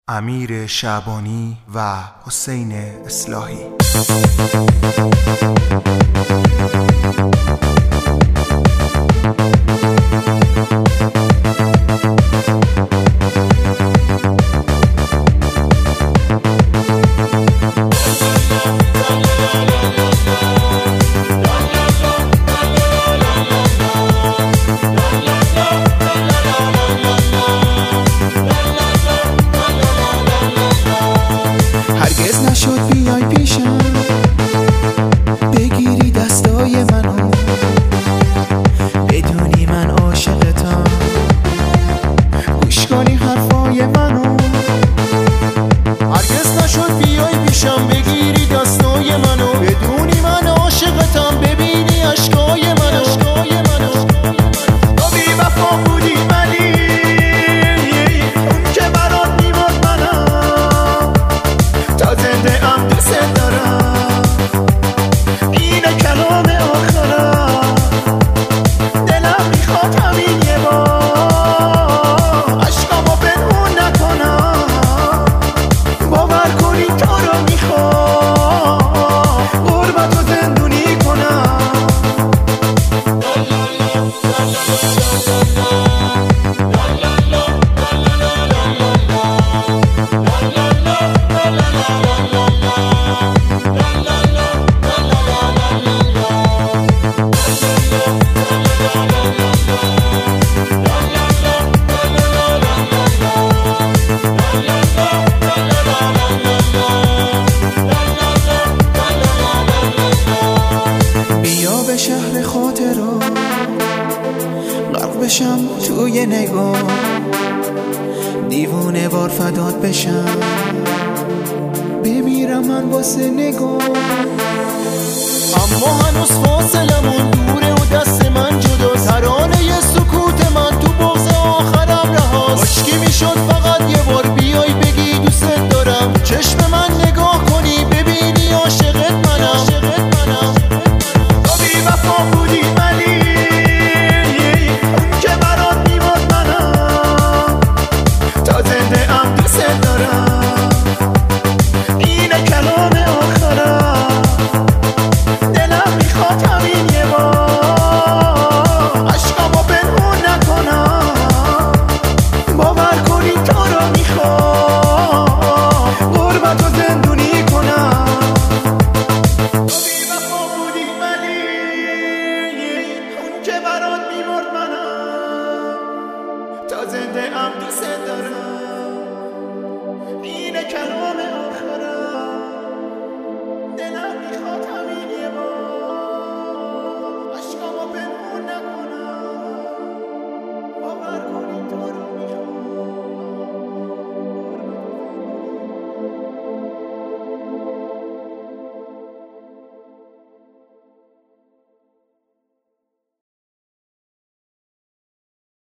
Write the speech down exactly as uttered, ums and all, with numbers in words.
امیر شعبانی و حسین اصلاحی. هرگز نشد بیای پیشم بگیری دستای منو، بدونی من عاشقتم، گوش کنی حرفای منو. هرگز نشد بیای پیشم بگیری دستای منو، بدونی من عاشقتم، ببینی اشکای منو. تو بی وفا بودی ولی اون که برات میمرد منم، تا زنده ام دوست دارم، اینه کلام آخرم، دلم میخواد همین یه بار عشقامو پنهون نکنم، باور کنی تو رو میخوام غربتو زندونی کنم. بیا به شهر خاطرات غرق بشم توی نگاه، دیوونه وار فدات بشم، بمیرم من واسه نگاه. اما هنوز فاصلمون دوره و دست من جدا، ترانه سکوت من تو بغض آخرم رهاست. عشقی میشد